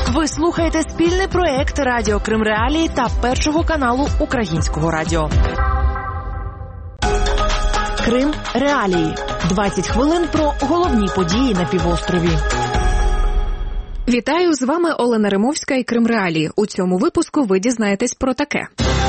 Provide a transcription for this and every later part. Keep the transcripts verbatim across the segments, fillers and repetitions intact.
Ви слухаєте спільний проєкт Радіо Крим Реалії та Першого каналу Українського радіо. Крим Реалії. двадцять хвилин про головні події на півострові. Вітаю, з вами Олена Римовська і Крим Реалії. У цьому випуску ви дізнаєтесь про таке.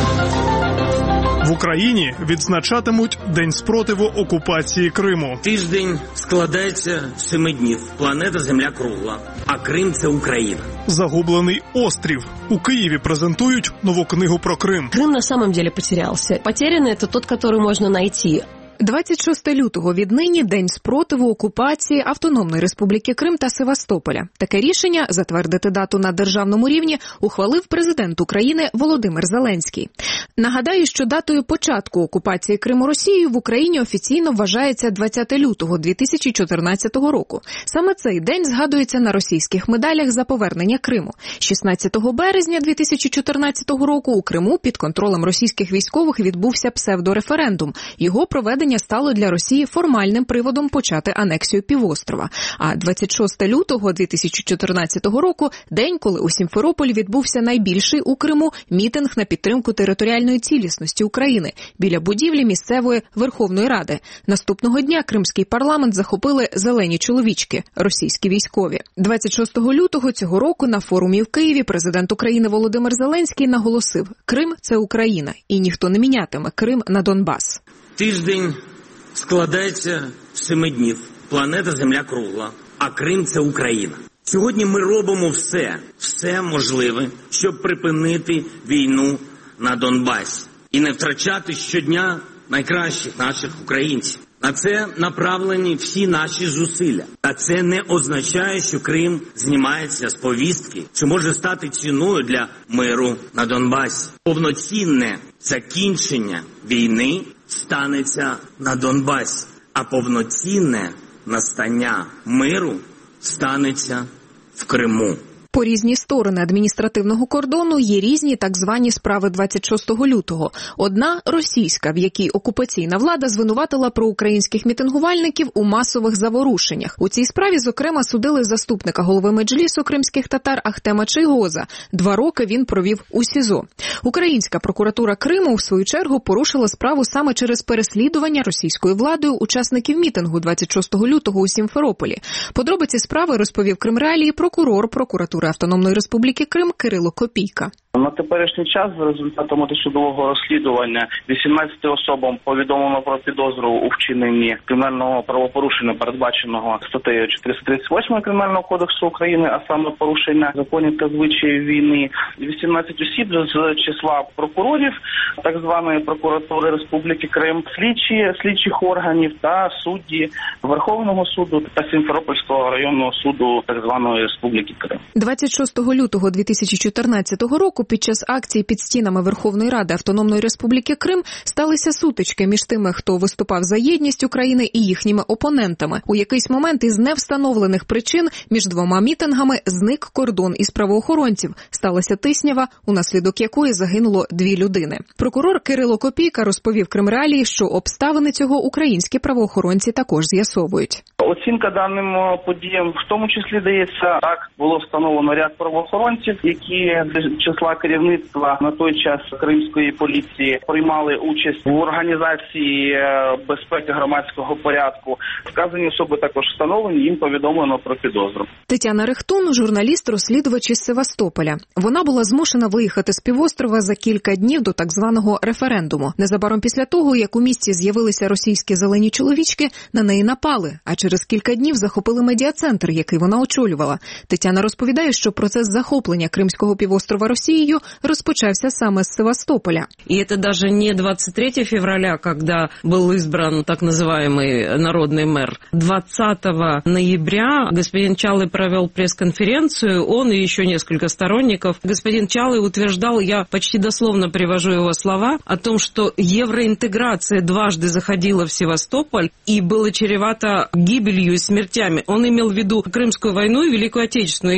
В Україні відзначатимуть День спротиву окупації Криму. Тиждень складається з семи днів. Планета Земля кругла, а Крим – це Україна. Загублений острів. У Києві презентують нову книгу про Крим. Крым на самом деле потерялся. Потерянный – это тот, который можно найти. двадцять шостого лютого віднині День спротиву окупації Автономної Республіки Крим та Севастополя. Таке рішення затвердити дату на державному рівні ухвалив президент України Володимир Зеленський. Нагадаю, що датою початку окупації Криму Росією в Україні офіційно вважається двадцяте лютого дві тисячі чотирнадцятого року. Саме цей день згадується на російських медалях за повернення Криму. шістнадцятого березня дві тисячі чотирнадцятого року у Криму під контролем російських військових відбувся псевдореферендум. Його проведення стало для Росії формальним приводом почати анексію півострова. А двадцять шостого лютого дві тисячі чотирнадцятого року – день, коли у Сімферополі відбувся найбільший у Криму мітинг на підтримку територіальної цілісності України біля будівлі місцевої Верховної Ради. Наступного дня кримський парламент захопили зелені чоловічки – російські військові. двадцять шостого лютого цього року на форумі в Києві президент України Володимир Зеленський наголосив – Крим – це Україна, і ніхто не мінятиме Крим на Донбас. Тиждень складається з семи днів. Планета Земля кругла, а Крим – це Україна. Сьогодні ми робимо все, все можливе, щоб припинити війну на Донбасі і не втрачати щодня найкращих наших українців. На це направлені всі наші зусилля. Та це не означає, що Крим знімається з повістки, чи може стати ціною для миру на Донбасі. Повноцінне закінчення війни станеться на Донбасі, а повноцінне настання миру станеться в Криму. По різні сторони адміністративного кордону є різні так звані справи двадцять шостого лютого. Одна – російська, в якій окупаційна влада звинуватила проукраїнських мітингувальників у масових заворушеннях. У цій справі, зокрема, судили заступника голови Меджлісу кримських татар Ахтема Чийгоза. Два роки він провів у СІЗО. Українська прокуратура Криму, в свою чергу, порушила справу саме через переслідування російською владою учасників мітингу двадцять шостого лютого у Сімферополі. Подробиці справи розповів Крим Реалії прокурор прокуратури Автономної Республіки Крим Кирило Копійка. На теперішній час за результатами досудового розслідування вісімнадцяти особам повідомлено про підозру у вчиненні кримінального правопорушення, передбаченого статтею чотириста тридцять восьмою Кримінального кодексу України, а саме порушення законів та звичаїв війни. вісімнадцять осіб з числа прокурорів так званої прокуратури Республіки Крим, слідчі слідчих органів та судді Верховного суду та Сімферопольського районного суду так званої Республіки Крим. двадцять шостого лютого дві тисячі чотирнадцятого року під час акції під стінами Верховної Ради Автономної Республіки Крим сталися сутички між тими, хто виступав за єдність України, і їхніми опонентами. У якийсь момент із невстановлених причин між двома мітингами зник кордон із правоохоронців. Сталася тиснява, унаслідок якої загинуло дві людини. Прокурор Кирило Копійка розповів Крим Реалії, що обставини цього українські правоохоронці також з'ясовують. Оцінка даним подіям в тому числі дається. Так, було встановлено ряд правоохоронців, які з числа керівництва на той час кримської поліції приймали участь в організації безпеки громадського порядку. Вказані особи також встановлені, їм повідомлено про підозру. Тетяна Рехтун – журналіст-розслідувач із Севастополя. Вона була змушена виїхати з півострова за кілька днів до так званого референдуму. Незабаром після того, як у місті з'явилися російські зелені чоловічки, на неї напали, а через кілька днів захопили медіа-центр, який вона очолювала. Тетяна розповідає, що процес захоплення Кримського півострова Росією розпочався саме з Севастополя. И это даже не двадцать третьего февраля, когда был избран так называемый народный мэр. двадцатого ноября господин Чалый провел пресс-конференцию, он и еще несколько сторонников. Господин Чалый утверждал, я почти дословно привожу его слова, о том, что евроинтеграция дважды заходила в Севастополь и было чревато гибелью и смертями. Он имел в виду Крымскую войну и Великую Отечественную, или Вторую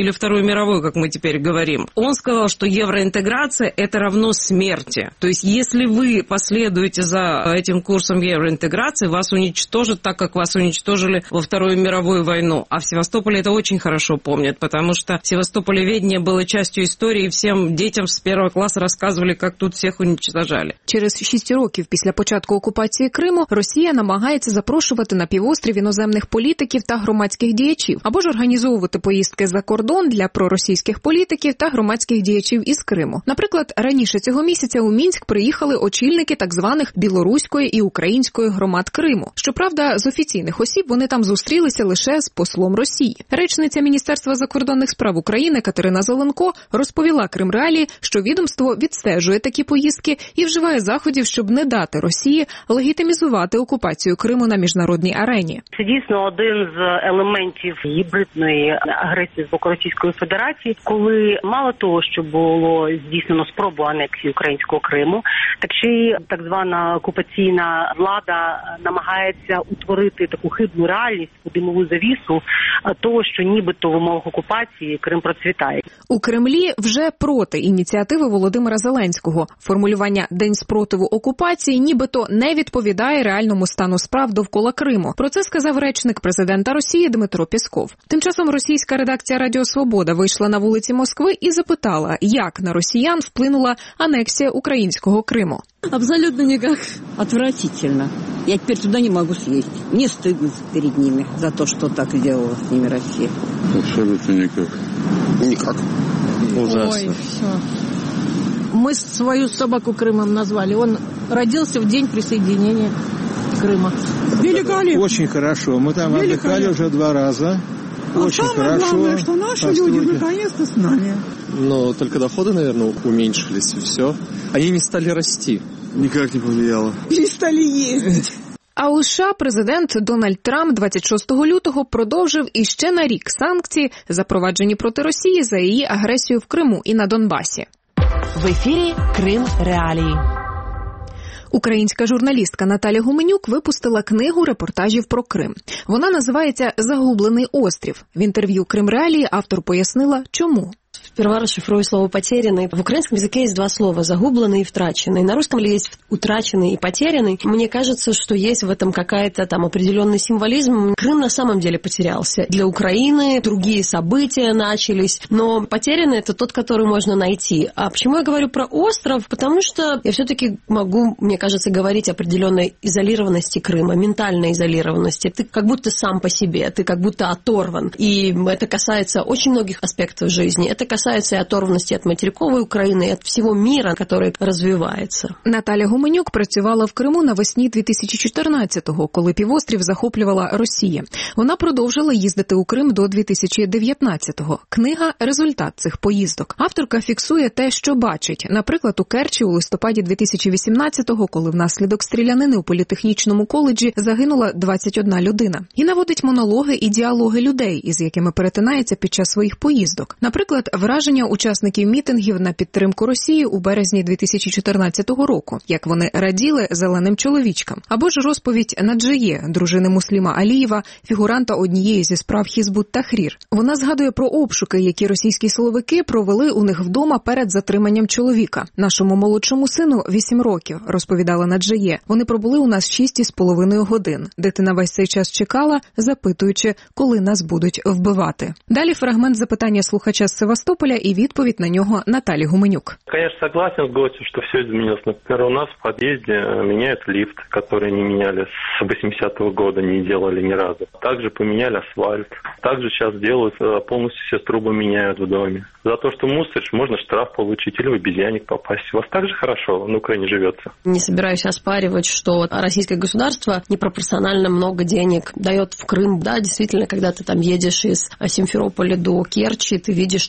мировой, как мы теперь говорим. Он сказал, что евроинтеграция – это равно смерти. То есть, если вы последуете за этим курсом евроинтеграции, вас уничтожат так, как вас уничтожили во Вторую мировую войну. А в Севастополе это очень хорошо помнят, потому что Севастополеведение было частью истории, и всем детям с первого класса рассказывали, как тут всех уничтожали. Через шість років після початку окупації Криму Росія намагається запрошувати на півострів іноземних політиків та громадських діячів, або ж організовувати поїздки за кордон для проросійських політиків та громадських діячів із Криму. Наприклад, раніше цього місяця у Мінськ приїхали очільники так званих білоруської і української громад Криму. Щоправда, з офіційних осіб вони там зустрілися лише з послом Росії. Речниця Міністерства закордонних справ України Катерина Зеленко розповіла Кримреалії, що відомство відстежує такі поїздки і вживає заходів, щоб не дати Росії легітимізувати окупацію Криму на міжнародній арені. Це дійсно один з елементів гібридної агресії з боку Російської Федерації, коли мало того, що було здійснено спробу анексії українського Криму, так ще й так звана окупаційна влада намагається утворити таку хибну реальність, димову завісу того, що нібито в умовах окупації Крим процвітає. У Кремлі вже проти ініціативи Володимира Зеленського. Формулювання «День спротиву окупації» нібито не відповідає реальному стану справ довкола Криму. Про це сказав речник президента Росії Дмитро Пєсков. Тим часом російська редакція Радіо Свобода вийшла на вулиці Москви і запитала, як на росіян вплинула анексія українського Криму. Абсолютно никак. Отвратительно. Я теперь туда не могу съездить. Мне стыдно перед ними за то, что так сделала с ними Россия. Абсолютно никак. Никак. Ужасно. Ой, все. Мы свою собаку Крымом назвали. Он родился в день присоединения Крыма. Великолепно. Очень хорошо. Мы там отдыхали уже два раза. Очень а самое хорошо. Главное, что наши люди наконец-то с нами. Но только доходы, наверное, уменьшились, и все. Они не стали расти. Никак не повлияло. Не стали ездить. А у США президент Дональд Трамп двадцять шостого лютого продовжив іще на рік санкції, запроваджені проти Росії за її агресію в Криму і на Донбасі. В ефірі Крим Реалії. Українська журналістка Наталя Гуменюк випустила книгу репортажів про Крим. Вона називається «Загублений острів». В інтерв'ю Крим Реалії автор пояснила, чому. Сперва расшифрую слово «потерянный». В украинском языке есть два слова – «загубленный» и «втраченный». На русском ли есть «утраченный» и «потерянный». Мне кажется, что есть в этом какая-то там определенный символизм. Крым на самом деле потерялся. Для Украины другие события начались, но «потерянный» – это тот, который можно найти. А почему я говорю про остров? Потому что я все-таки могу, мне кажется, говорить о определенной изолированности Крыма, ментальной изолированности. Ты как будто сам по себе, ты как будто оторван. И это касается очень многих аспектов жизни. Это касается и оторванности от материковой України, і від всього міра, який розвивається. Наталя Гуменюк працювала в Криму навесні дві тисячі чотирнадцятого, коли півострів захоплювала Росія. Вона продовжила їздити у Крим до дві тисячі дев'ятнадцятого. Книга – результат цих поїздок. Авторка фіксує те, що бачить. Наприклад, у Керчі у листопаді дві тисячі вісімнадцятого, коли внаслідок стрілянини у політехнічному коледжі загинула двадцять одна людина. І наводить монологи і діалоги людей, із якими перетинається під час своїх поїздок. Наприклад, враження учасників мітингів на підтримку Росії у березні дві тисячі чотирнадцятого року, як вони раділи зеленим чоловічкам. Або ж розповідь Наджиє, дружини Мусліма Алієва, фігуранта однієї зі справ Хізбут Тахрір. Вона згадує про обшуки, які російські силовики провели у них вдома перед затриманням чоловіка. Нашому молодшому сину вісім років, розповідала Наджиє. Вони пробули у нас шість із половиною годин. Дитина весь цей час чекала, запитуючи, коли нас будуть вбивати. Далі фрагмент запитання слухача з Севастополя и відповідь на нього Натальи Гуменюк. Конечно, согласен с гостем, что все изменилось. Например, у нас в подъезде меняют лифт, который не меняли с восьмидесятого года, не делали ни разу. Также поменяли асфальт. Также сейчас делают, полностью все трубы меняют в доме. За то, что мусоришь, можно штраф получить или в обезьянник попасть. У вас так же хорошо на Украине живется? Не собираюсь оспаривать, что российское государство непропорционально много денег дает в Крым. Да, действительно, когда ты там едешь из Симферополя до Керчи, ты видишь, что там вся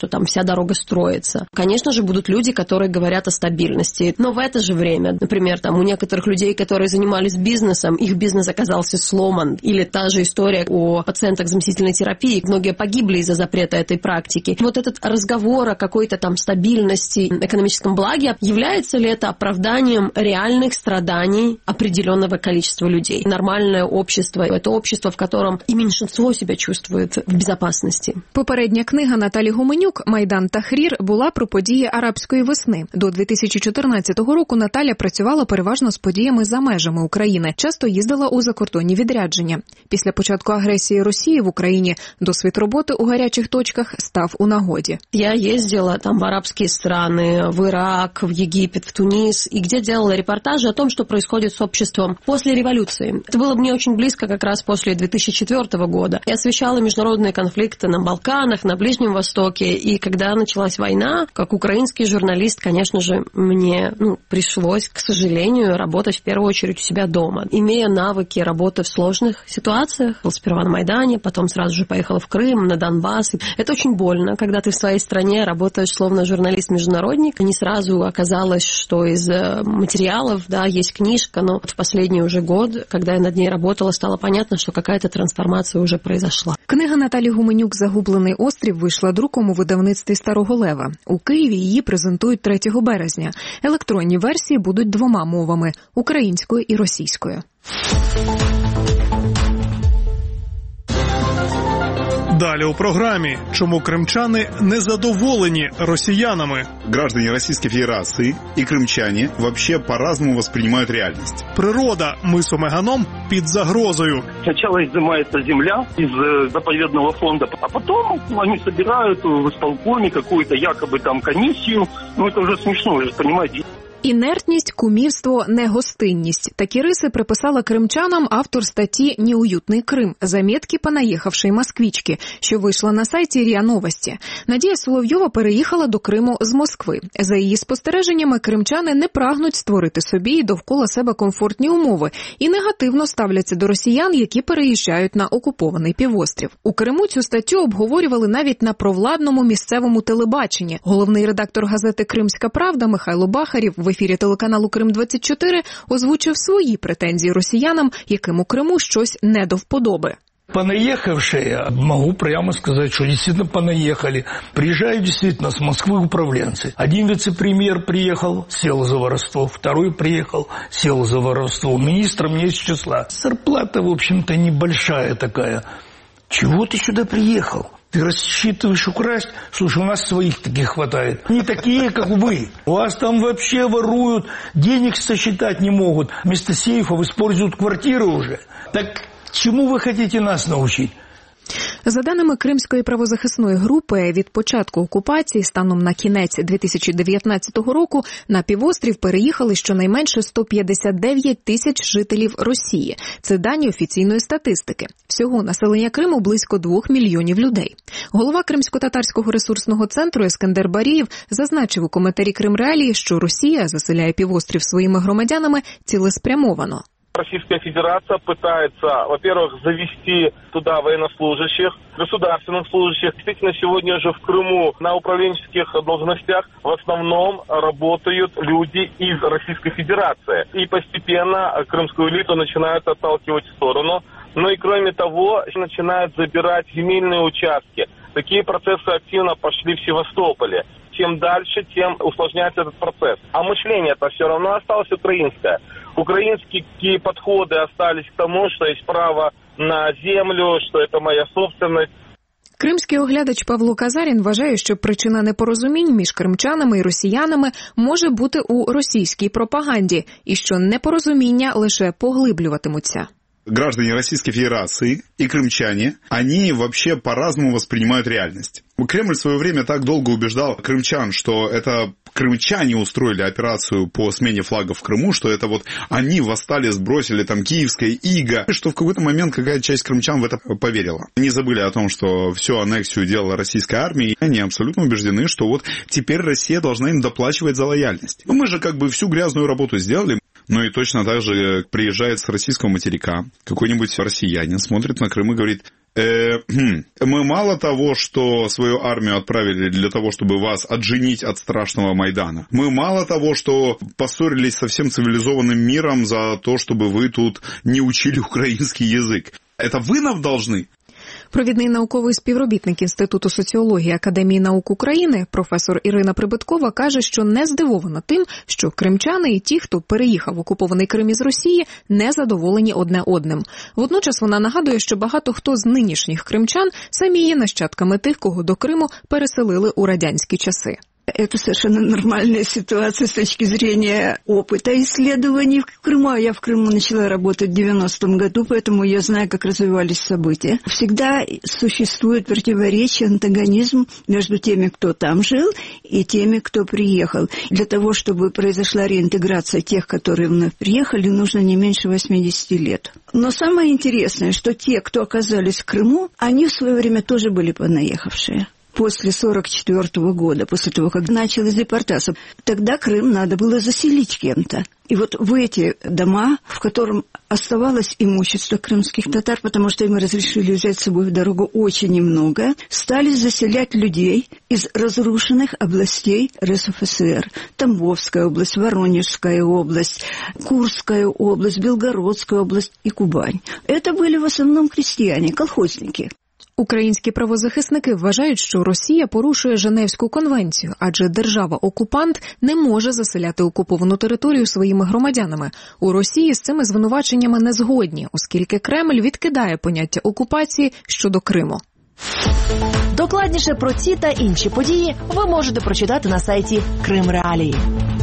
дорога строится. Конечно же, будут люди, которые говорят о стабильности. Но в это же время, например, там у некоторых людей, которые занимались бизнесом, их бизнес оказался сломан. Или та же история о пациентах заместительной терапии. Многие погибли из-за запрета этой практики. Вот этот разговор о какой-то там стабильности, экономическом благе, является ли это оправданием реальных страданий определенного количества людей? Нормальное общество – это общество, в котором и меньшинство себя чувствует в безопасности. Попередня книга Наталі Гуменюк «Майдан Тахрір» була про події арабської весни. До дві тисячі чотирнадцятого року Наталя працювала переважно з подіями за межами України, часто їздила у закордонні відрядження. Після початку агресії Росії в Україні досвід роботи у гарячих точках став у нагоді. Я ездила там в арабские страны, в Ирак, в Египет, в Тунис, и где делала репортажи о том, что происходит с обществом после революции. Это было мне очень близко как раз после две тысячи четвёртого года. Я освещала международные конфликты на Балканах, на Ближнем Востоке, и когда началась война, как украинский журналист, конечно же, мне ну, пришлось, к сожалению, работать в первую очередь у себя дома. Имея навыки работы в сложных ситуациях, сперва на Майдане, потом сразу же поехала в Крым, на Донбасс. Это очень больно, когда ты в своей стране работаешь словно журналист-международник. Не сразу оказалось, что из материалов, да, есть книжка, но в последний уже год, когда я над ней работала, стало понятно, что какая-то трансформация уже произошла. Книга Наталі Гуменюк «Загублений острів» вийшла друком у видавництві Старого Лева. У Києві її презентують третього березня. Електронні версії будуть двома мовами – українською і російською. Далі у програмі «Чому кримчани незадоволені росіянами?» Граждане Российской Федерации и крымчане вообще по-разному воспринимают реальность. Природа мысу Меганом під загрозою. Сначала изымается земля из заповедного фонда, а потом они собирают в исполкоме какую-то якобы там комиссию. Ну это уже смешно, понимаете? Інертність, кумівство, негостинність. Такі риси приписала кримчанам автор статті «Неуютний Крим. Заметки понаїхавшої москвички», що вийшла на сайті РІА Новості. Надія Соловйова переїхала до Криму з Москви. За її спостереженнями, кримчани не прагнуть створити собі і довкола себе комфортні умови і негативно ставляться до росіян, які переїжджають на окупований півострів. У Криму цю статтю обговорювали навіть на провладному місцевому телебаченні. Головний редактор газети «Кримська правда» Михайло Бахарів в ефірі телеканалу Крим двадцять чотири озвучив свої претензії росіянам, яким у Криму щось не до вподоби. Понаехавшие, могу прямо сказать, что действительно понаехали. Приезжают действительно с Москвы управленцы. Один вице-премьер приехал, сел за воровство. Второй приехал, сел за воровство. Министром не из числа. Зарплата, в общем-то, небольшая такая. Чего ты сюда приехал? Ты рассчитываешь украсть? Слушай, у нас своих таких хватает. Не такие, как вы. У вас там вообще воруют, денег сосчитать не могут. Вместо сейфов используют квартиры уже. Так чему вы хотите нас научить? За даними Кримської правозахисної групи, від початку окупації станом на кінець дві тисячі дев'ятнадцятого року на півострів переїхали щонайменше сто п'ятдесят дев'ять тисяч жителів Росії. Це дані офіційної статистики. Всього населення Криму близько двох мільйонів людей. Голова Кримсько-татарського ресурсного центру Ескендер Барієв зазначив у коментарі «Кримреалії», що Росія заселяє півострів своїми громадянами цілеспрямовано. Российская Федерация пытается, во-первых, завести туда военнослужащих, государственных служащих. Действительно, сегодня же в Крыму на управленческих должностях в основном работают люди из Российской Федерации. И постепенно крымскую элиту начинают отталкивать в сторону. Но и кроме того, начинают забирать земельные участки. Такие процессы активно пошли в Севастополе. Чем дальше, тем усложняется этот процесс. А мышление-то все равно осталось украинское. Украинские подходы остались к тому, что есть право на землю, что это моя собственность. Кримський оглядач Павло Казарін вважає, що причина непорозумінь між кримчанами і росіянами може бути у російській пропаганді, і що непорозуміння лише поглиблюватимуться. Граждане Российской Федерации и крымчане, они вообще по-разному воспринимают реальность. Кремль в свое время так долго убеждал крымчан, что это крымчане устроили операцию по смене флагов в Крыму, что это вот они восстали, сбросили там киевское иго, что в какой-то момент какая-то часть крымчан в это поверила. Они забыли о том, что всю аннексию делала российская армия, и они абсолютно убеждены, что вот теперь Россия должна им доплачивать за лояльность. Но мы же как бы всю грязную работу сделали. Ну и точно так же приезжает с российского материка какой-нибудь россиянин, смотрит на Крым и говорит: э, мы мало того, что свою армию отправили для того, чтобы вас отженить от страшного Майдана, мы мало того, что поссорились со всем цивилизованным миром за то, чтобы вы тут не учили украинский язык. Это вы нам должны? Провідний науковий співробітник Інституту соціології Академії наук України професор Ірина Прибиткова каже, що не здивована тим, що кримчани і ті, хто переїхав в окупований Крим із Росії, не задоволені одне одним. Водночас вона нагадує, що багато хто з нинішніх кримчан самі є нащадками тих, кого до Криму переселили у радянські часи. Это совершенно нормальная ситуация с точки зрения опыта исследований в Крыму. Я в Крыму начала работать в девяностом году, поэтому я знаю, как развивались события. Всегда существует противоречие, антагонизм между теми, кто там жил, и теми, кто приехал. Для того, чтобы произошла реинтеграция тех, которые вновь приехали, нужно не меньше восьмидесяти лет. Но самое интересное, что те, кто оказались в Крыму, они в свое время тоже были понаехавшие. После сорок четвёртого года, после того, как началась депортация, тогда Крым надо было заселить кем-то. И вот в эти дома, в котором оставалось имущество крымских татар, потому что им разрешили взять с собой в дорогу очень немного, стали заселять людей из разрушенных областей РСФСР. Тамбовская область, Воронежская область, Курская область, Белгородская область и Кубань. Это были в основном крестьяне, колхозники. Українські правозахисники вважають, що Росія порушує Женевську конвенцію, адже держава-окупант не може заселяти окуповану територію своїми громадянами. У Росії з цими звинуваченнями не згодні, оскільки Кремль відкидає поняття окупації щодо Криму. Докладніше про ці та інші події ви можете прочитати на сайті Крим Реалії.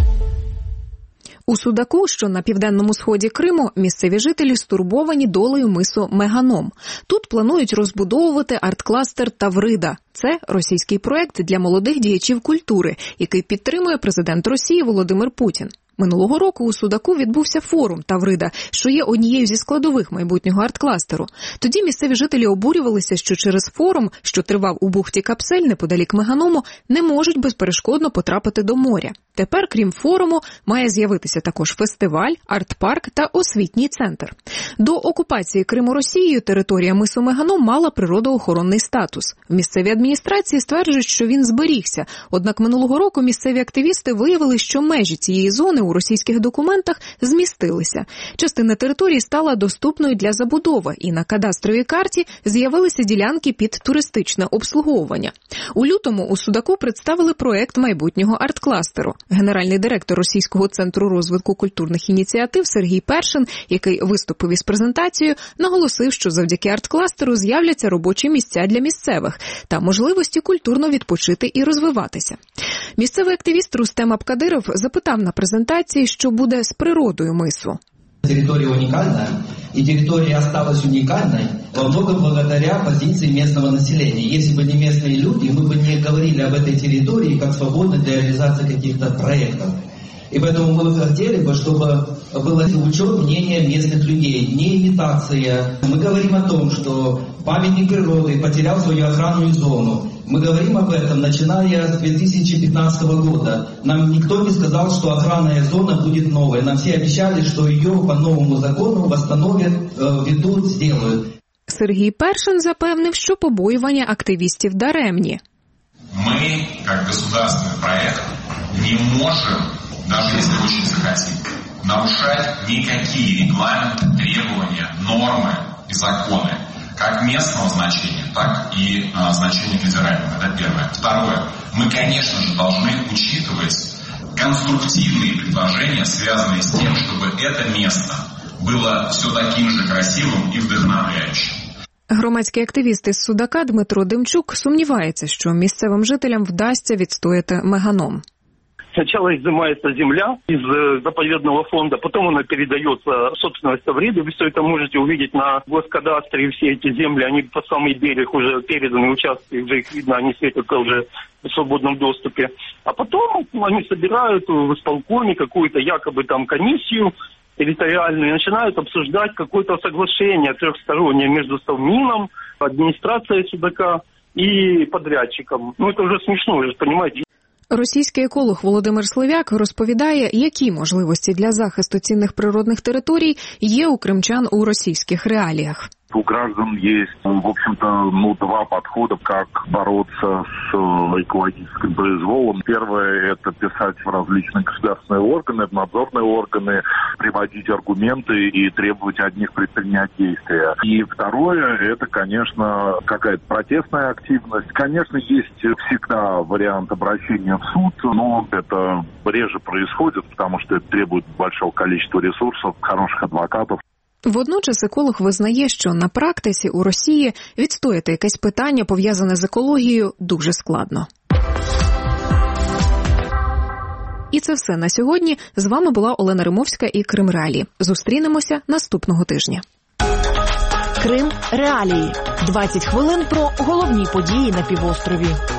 У Судаку, що на південному сході Криму, місцеві жителі стурбовані долею мису Меганом. Тут планують розбудовувати арт-кластер Таврида. Це російський проєкт для молодих діячів культури, який підтримує президент Росії Володимир Путін. Минулого року у Судаку відбувся форум Таврида, що є однією зі складових майбутнього арт-кластеру. Тоді місцеві жителі обурювалися, що через форум, що тривав у бухті Капсель неподалік Меганому, не можуть безперешкодно потрапити до моря. Тепер, крім форуму, має з'явитися також фестиваль, арт-парк та освітній центр. До окупації Криму Росією територія мису Меганом мала природоохоронний статус. В місцевій адміністрації стверджують, що він зберігся. Однак минулого року місцеві активісти виявили, що межі цієї зони у російських документах змістилися. Частина території стала доступною для забудови, і на кадастровій карті з'явилися ділянки під туристичне обслуговування. У лютому у Судаку представили проект майбутнього арт-кластеру. Генеральний директор Російського центру розвитку культурних ініціатив Сергій Першин, який виступив із презентацією, наголосив, що завдяки арт-кластеру з'являться робочі місця для місцевих та можливості культурно відпочити і розвиватися. Місцевий активіст Рустем Абкадиров запитав на презентації, що буде з природою мису. Территория уникальная, и территория осталась уникальной во многом благодаря позиции местного населения. Если бы не местные люди, мы бы не говорили об этой территории как свободной для реализации каких-то проектов. И поэтому мы хотели бы, чтобы было учет мнения местных людей, не имитация. Мы говорим о том, что памятник природы потерял свою охранную зону. Мы говорим об этом, начиная с две тысячи пятнадцатого года. Нам никто не сказал, что охранная зона будет новой. Нам все обещали, что ее по новому закону восстановят, ведут, сделают. Сергій Першин запевнив, що побоювання активістів даремні. Мы, как государственный проект, не можем, даже если очень захотим, нарушать никакие регламенты, требования, нормы и законы, как местного значения, так и а, значения федерального. Это первое. Второе. Мы, конечно же, должны учитывать конструктивные предложения, связанные с тем, чтобы это место было все таким же красивым и вдохновляющим. Громадський активіст із Судака Дмитро Демчук сумнівається, що місцевим жителям вдасться відстояти Меганом. Сначала изымается земля из заповедного фонда, потом она передается в собственность Тавриды. Вы все это можете увидеть на госкадастре. Все эти земли, они по самый берег уже переданы, участки, уже их видно, они светятся уже в свободном доступе. А потом они собирают в исполкоме какую-то якобы там комиссию территориальную и начинают обсуждать какое-то соглашение трехстороннее между Совмином, администрацией Судака и подрядчиком. Ну это уже смешно, вы же понимаете. Російський еколог Володимир Слов'як розповідає, які можливості для захисту цінних природних територій є у кримчан у російських реаліях. У граждан есть, в общем-то, ну, два подхода, как бороться с экологическим произволом. Первое – это писать в различные государственные органы, в надзорные органы, приводить аргументы и требовать от них предпринять действия. И второе – это, конечно, какая-то протестная активность. Конечно, есть всегда вариант обращения в суд, но это реже происходит, потому что это требует большого количества ресурсов, хороших адвокатов. Водночас еколог визнає, що на практиці у Росії відстояти якесь питання, пов'язане з екологією, дуже складно. І це все на сьогодні. З вами була Олена Римовська і Крим Реалії. Зустрінемося наступного тижня. Крим Реалії. двадцять хвилин про головні події на півострові.